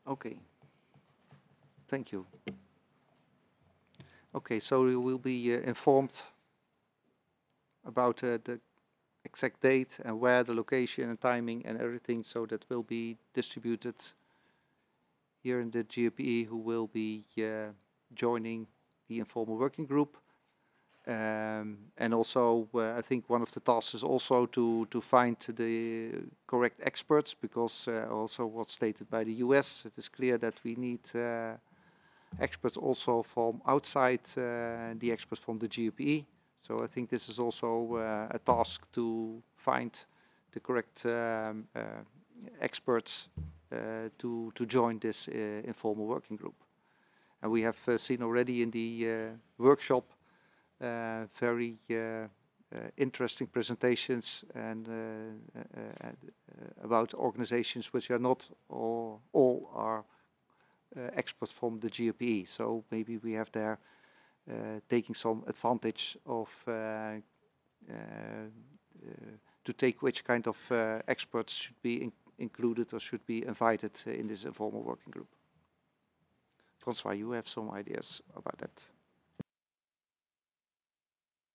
Okay, thank you. Okay, so you will be informed about the exact date and where the location and timing and everything, so that will be distributed here in the GOPE who will be joining the informal working group. And also, I think one of the tasks is also to find the correct experts, because also what's stated by the US, it is clear that we need experts also from outside the experts from the GOPE. So I think this is also a task to find the correct experts to join this informal working group. And we have seen already in the workshop very interesting presentations and about organizations which are not all are experts from the GOPE. So maybe we have there taking some advantage of to take which kind of experts should be included or should be invited in this informal working group. Francois, you have some ideas about that.